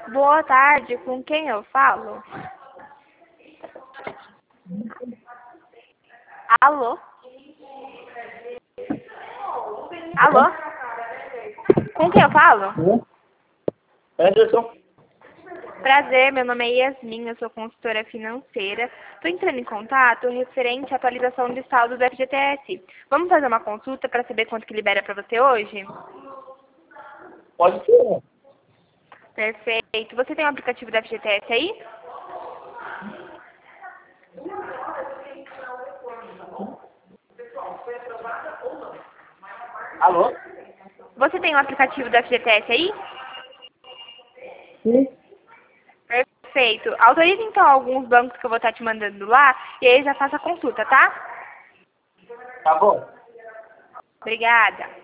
Boa tarde, com quem eu falo? Alô? Alô? Com quem eu falo? Anderson, Prazer, meu nome é Yasmin, eu sou consultora financeira. Estou entrando em contato referente à atualização de saldo do FGTS. Vamos fazer uma consulta para saber quanto que libera para você hoje? pode ser. Perfeito. Você tem um aplicativo do FGTS aí? Alô? Você tem um aplicativo do FGTS aí? Sim. Perfeito. Autorize então alguns bancos que eu vou estar te mandando lá e aí já faça a consulta, tá? Tá bom. Obrigada.